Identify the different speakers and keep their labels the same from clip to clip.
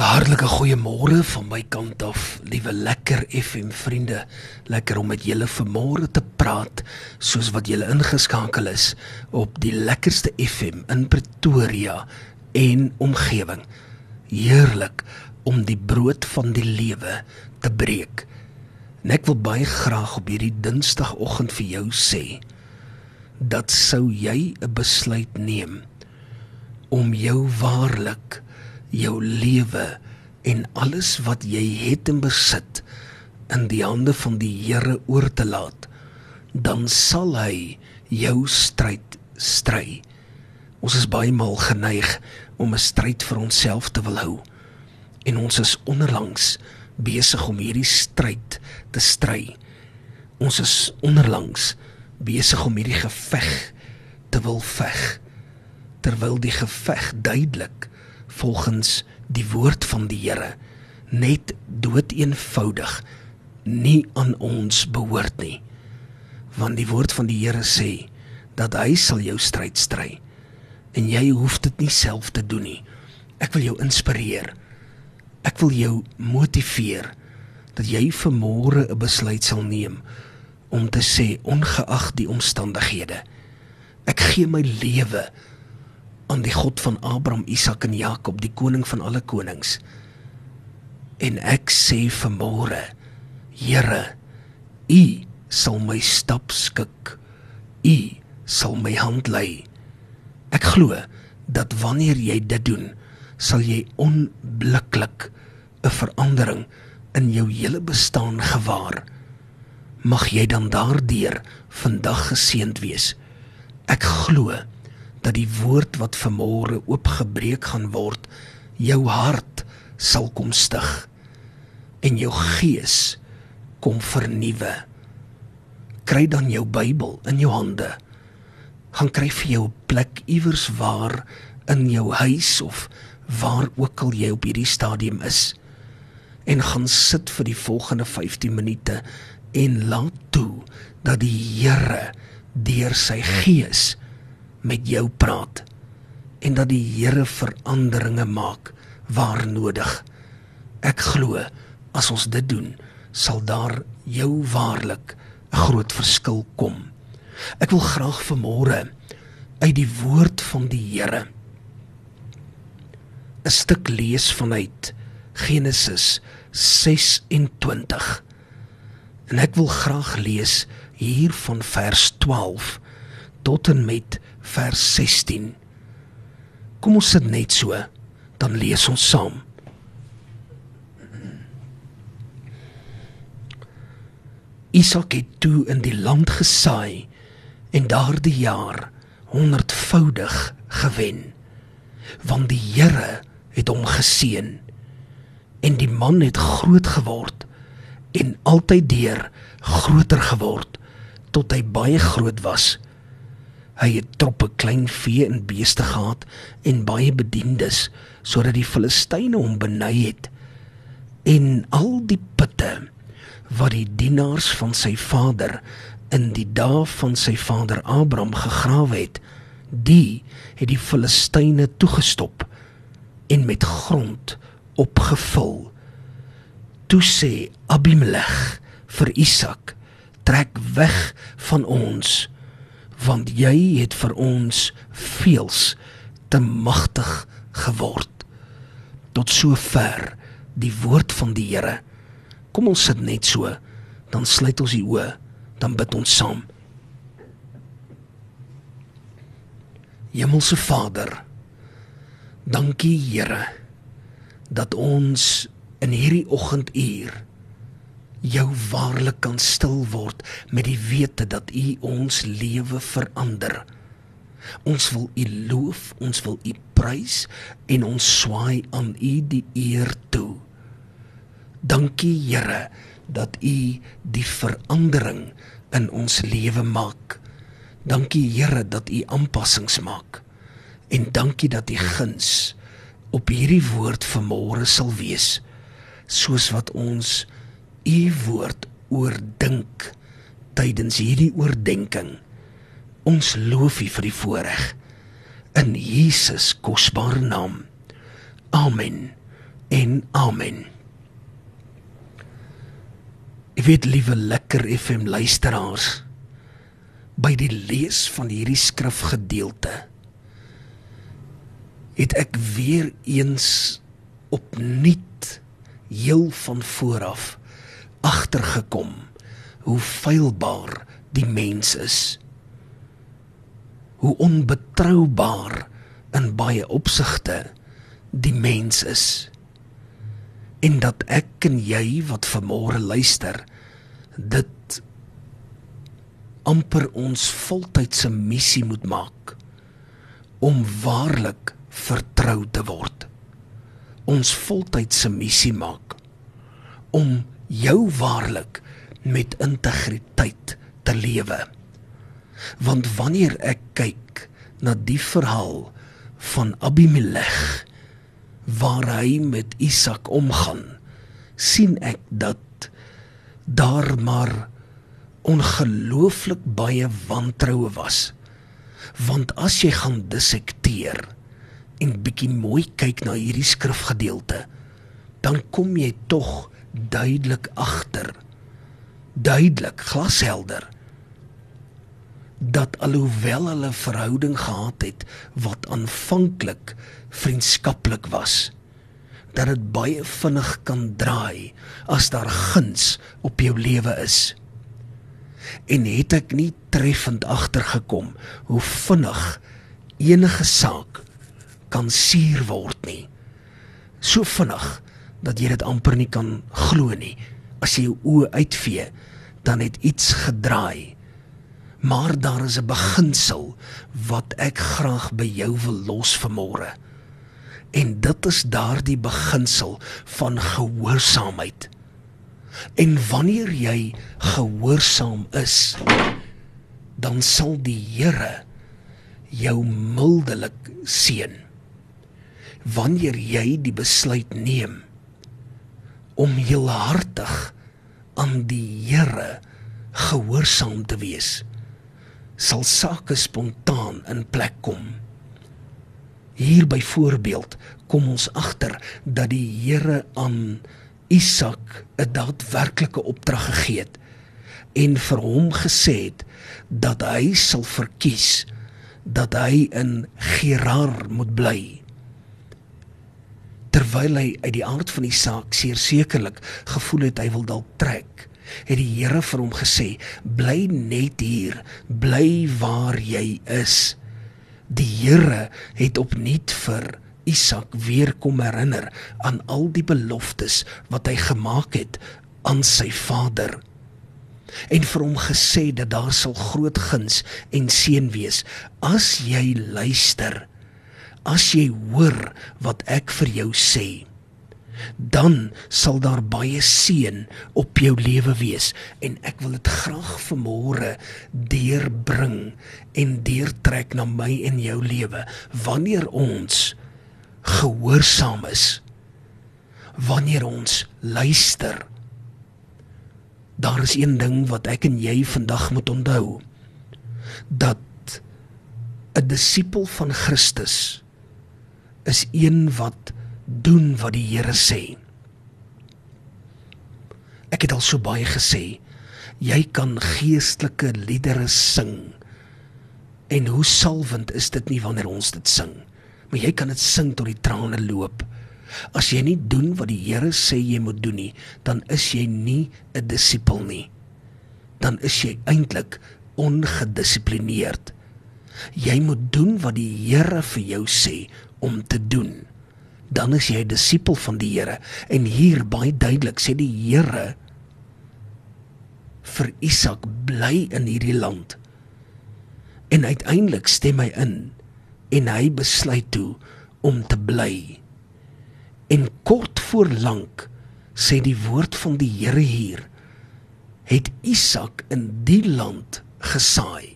Speaker 1: Hartlike goeiemôre van my kant af, liewe lekker FM vriende. Lekker om met julle vanmôre te praat, soos wat julle ingeskakel is op die lekkerste FM in Pretoria en omgewing. Heerlik om die brood van die lewe te breek. En ek wil baie graag op hierdie dinsdagoggend vir jou sê, dat sou jy 'n besluit neem om jou waarlik jou lewe en alles wat jy het en besit in die hande van die Here oor te laat, dan sal hy jou stryd stry. Ons is baie maal geneig om 'n stryd vir onsself te wil hou, en ons is onderlangs besig om hierdie stryd te stry. Ons is onderlangs besig om hierdie geveg te wil veg, terwyl die geveg duidelik volgens die woord van die Here net doodeenvoudig nie aan ons behoort nie. Want die woord van die Here sê dat hy sal jou stryd stry, en jy hoef dit nie self te doen nie. Ek wil jou inspireer, ek wil jou motiveer, dat jy vanmôre 'n besluit sal neem om te sê, ongeag die omstandighede, ek gee my lewe aan die God van Abraham, Isak en Jakob, die koning van alle konings. En ek sê vanmôre, Here, U sal my stap skik, U sal my hand lei. Ek glo dat wanneer jy dit doen, sal jy onmiddellik 'n verandering in jou hele bestaan gewaar. Mag jy dan daardeur vandag geseënd wees. Ek glo dat die woord wat vanmôre oopgebreek gaan word, jou hart sal kom stig, en jou gees kom vernuwe. Kry dan jou Bybel in jou hande, gaan kry vir jou 'n plek iewers waar in jou huis, of waar ook al jy op hierdie stadium is, en gaan sit vir die volgende 15 minute, en laat toe dat die Here deur sy gees met jou praat, en dat die Here veranderinge maak waar nodig. Ek glo, as ons dit doen, sal daar jou waarlik 'n groot verskil kom. Ek wil graag vanmôre uit die woord van die Here 'n stuk lees vanuit Genesis 26, en ek wil graag lees hier van vers 12 tot en met vers 16. Kom ons sit net so, dan lees ons saam. Isak het toe in die land gesaai, en daardie jaar 100voudig gewen, want die Here het hom geseën, en die man het groot geword, en altyd deur groter geword, tot hy baie groot was. Hy het troppe klein vee en beeste gehad, en baie bediendes, sodat die Filistyne hom benei het. En al die putte, wat die dienaars van sy vader in die dae van sy vader Abraham gegrawe het, die het die Filistyne toegestop, en met grond opgevul. Toe sê Abimelech vir Isak, trek weg van ons, want jy het vir ons veels te magtig geword. Tot sover die woord van die Here. Kom ons sit net so, dan sluit ons die oë, dan bid ons saam. Hemelse Vader, dankie Here, dat ons in hierdie oggenduur jou waarlik kan stil word met die wete dat U ons lewe verander. Ons wil U loof, ons wil U prys, en ons swaai aan U die eer toe. Dankie Here, dat U die verandering in ons lewe maak. Dankie Here, dat U aanpassings maak. En dankie dat U guns op hierdie woord vanmôre sal wees, soos wat ons U woord oordink tydens hierdie oordenking. Ons loof U vir die voorreg, in Jesus kosbare naam. Amen en amen. Ek weet, liewe Lekker FM luisteraars, by die lees van hierdie skrifgedeelte het ek weer eens opnuut heel van vooraf agtergekom hoe feilbaar die mens is, hoe onbetroubaar in baie opsigte die mens is, en dat ek en jy wat vanmôre luister, dit amper ons voltydse missie moet maak, om waarlik vertrou te word. Ons voltydse missie maak, om jou waarlik met integriteit te lewe. Want wanneer ek kyk na die verhaal van Abimelech, waar hy met Isak omgaan, sien ek dat daar maar ongelooflik baie wantroue was. Want as jy gaan dissekteer en bietjie mooi kyk na hierdie skrifgedeelte, dan kom jy tog duidelik agter, duidelik, glashelder, dat alhoewel hulle verhouding gehad het wat aanvanklik vriendskaplik was, dat dit baie vinnig kan draai as daar guns op jou lewe is. En het ek nie treffend agtergekom hoe vinnig enige saak kan suur word nie. So vinnig dat jy dit amper nie kan glo nie. As jy jou oë uitvee, dan het iets gedraai. Maar daar is 'n beginsel wat ek graag by jou wil los vanmôre. En dit is daardie beginsel van gehoorsaamheid. En wanneer jy gehoorsaam is, dan sal die Here jou mildelik seën. Wanneer jy die besluit neem om heelhartig aan die Here gehoorsaam te wees, sal sake spontaan in plek kom. Hier byvoorbeeld kom ons agter dat die Here aan Isak 'n daadwerklike opdrag gegee het en vir hom gesê het dat hy sal verkies dat hy in Gerar moet bly. Terwyl hy uit die aard van die saak sekerlik gevoel het hy wil dalk trek, het die Here vir hom gesê, bly net hier, bly waar jy is. Die Here het opnuut vir Isak weer kom herinner aan al die beloftes wat hy gemaak het aan sy vader. En vir hom gesê dat daar sal groot guns en seën wees, as jy luister, as jy hoor wat ek vir jou sê. Dan sal daar baie seën op jou lewe wees, en ek wil dit graag vanmôre deurbring en deurtrek na my en jou lewe, wanneer ons gehoorsaam is, wanneer ons luister. Daar is een ding wat ek en jy vandag moet onthou, dat 'n disipel van Christus is een wat doen wat die Here sê. Ek het al so baie gesê, jy kan geestelike liedere sing, en hoe salwend is dit nie wanneer ons dit sing, maar jy kan dit sing tot die trane loop. As jy nie doen wat die Here sê jy moet doen nie, dan is jy nie 'n disipel nie. Dan is jy eintlik ongedissiplineerd. Jy moet doen wat die Here vir jou sê om te doen. Dan is jy 'n disipel van die Here. En hier baie duidelik sê die Here vir Isak, bly in hierdie land. En uiteindelik stem hy in en hy besluit toe om te bly. En kort voor lank, sê die woord van die Here hier, het Isak in die land gesaai.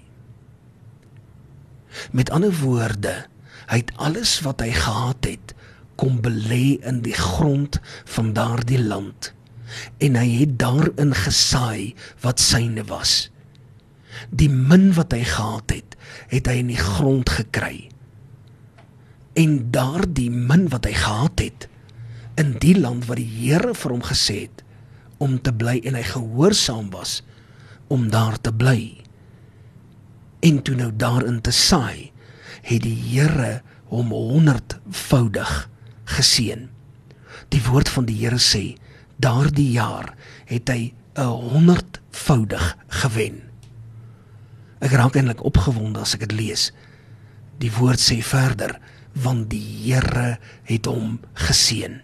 Speaker 1: Met ander woorde, hy het alles wat hy gehad het, kom belê in die grond van daardie land. En hy het daarin gesaai wat syne was. Die min wat hy gehad het, het hy in die grond gekry. En daardie min wat hy gehad het, in die land wat die Here vir hom gesê het om te bly, en hy gehoorsaam was om daar te bly, en toe nou daarin te saai, het die Here hom 100voudig geseën. Die woord van die Here sê, daardie jaar het hy 100voudig gewen. Ek raak eintlik opgewonde as ek dit lees. Die woord sê verder, want die Here het hom geseën.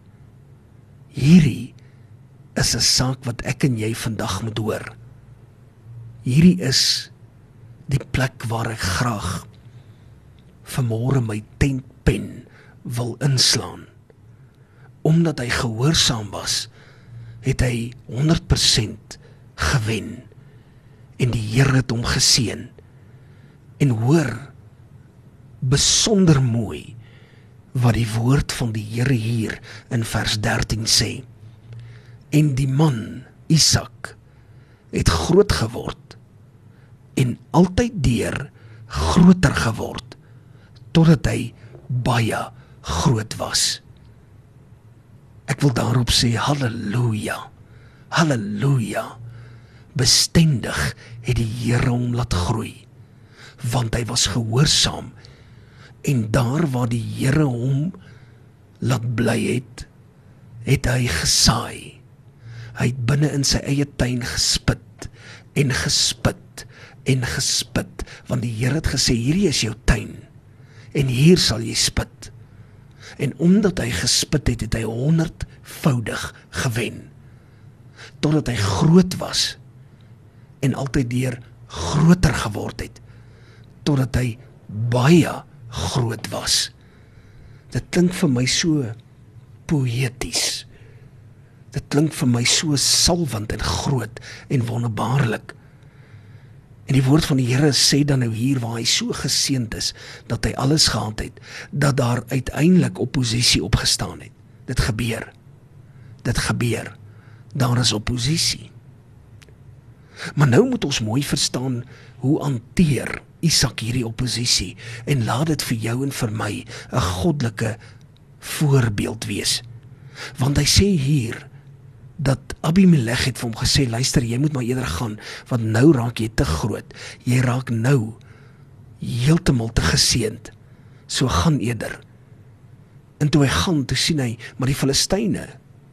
Speaker 1: Hierdie is 'n saak wat ek en jy vandag moet hoor. Hierdie is die plek waar ek graag vanmôre my tentpen wil inslaan. Omdat hy gehoorsaam was, het hy 100% gewen. En die Here het hom geseën. En hoor, besonder mooi, wat die woord van die Here hier in vers 13 sê. En die man, Isak, het groot geword, en altyd deur groter geword, totdat hy baie groot was. Ek wil daarop sê, halleluja, halleluja, bestendig het die Here hom laat groei, want hy was gehoorsaam, en daar waar die Here hom laat bly het, het hy gesaai. Hy het binne in sy eie tuin gespit, en gespit, en gespit, want die Here het gesê, hierdie is jou tuin, en hier sal jy spit. En omdat hy gespit het, het hy 100voudig gewen, totdat hy groot was, en altyd deur groter geword het, totdat hy baie groot was. Dit klink vir my so poëties. Dit klink vir my so salwend en groot en wonderbaarlik. En die woord van die Here sê dan nou hier, waar hy so geseënd is, dat hy alles gehad het, dat daar uiteindelik oppositie opgestaan het. Dit gebeur. Dit gebeur. Daar is oppositie. Maar nou moet ons mooi verstaan, hoe hanteer Isak hierdie oppositie, en laat dit vir jou en vir my 'n goddelike voorbeeld wees. Want hy sê hier, dat Abimelech het vir hom gesê, luister, jy moet maar eerder gaan, want nou raak jy te groot, jy raak nou heeltemal te geseënd, so gaan eerder. En toe hy gaan, toe sien hy, maar die Filistyne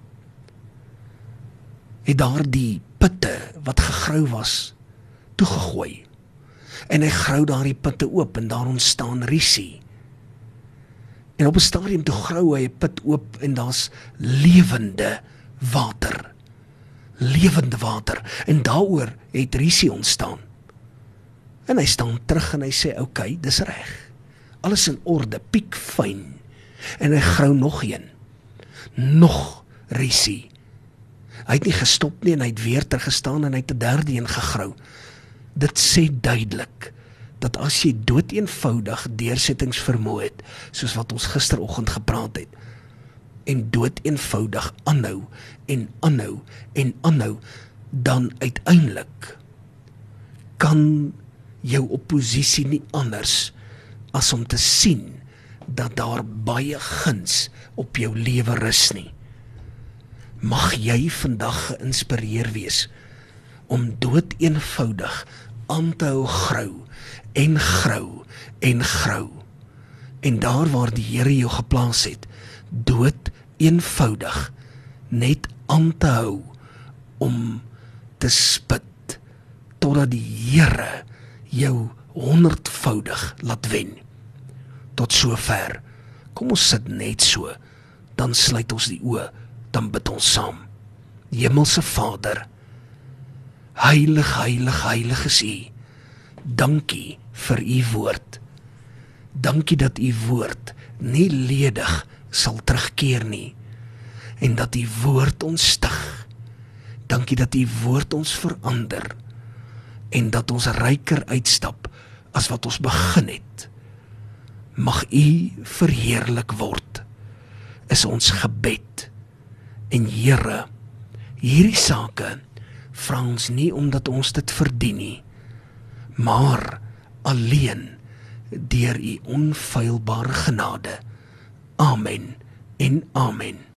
Speaker 1: het daar die putte wat gegrou was, toegegooi. En hy grou daar die putte oop, en daar ontstaan rusie. En op 'n stadium toe grou hy 'n put oop, en daar's lewende water. Lewende water. En daaroor het rusie ontstaan. En hy staan terug en hy sê, okay, dis reg. Alles in orde, piek fyn. En hy grou nog een. Nog rusie. Hy het nie gestop nie, en hy het weer teruggestaan, en hy het 'n derde een gegrou. Dit sê duidelik, dat as jy doeteenvoudig deursettingsvermoë het, soos wat ons gisteroggend gepraat het, en doeteenvoudig aanhou, en aanhou, en aanhou, dan uiteindelik kan jou oppositie nie anders as om te sien dat daar baie guns op jou lewe rus nie. Mag jy vandag geïnspireer wees om doeteenvoudig aan te hou grou, en grou, en grou. En daar waar die Here jou geplaas het, doeteenvoudig net aan te hou om te spit, totdat die Here jou 100voudig laat wen. Tot sover. Kom ons sit net so, dan sluit ons die oë, dan bid ons saam. Hemelse Vader, heilig, heilig, heilig is U. Dankie vir U woord. Dankie dat U woord nie ledig sal terugkeer nie, en dat U woord ons stig. Dankie dat U woord ons verander, en dat ons ryker uitstap as wat ons begin het. Mag U verheerlik word, is ons gebed. En Here, hierdie sake vra ons nie omdat ons dit verdien nie, maar alleen deur U onfeilbare genade. Amen en amen.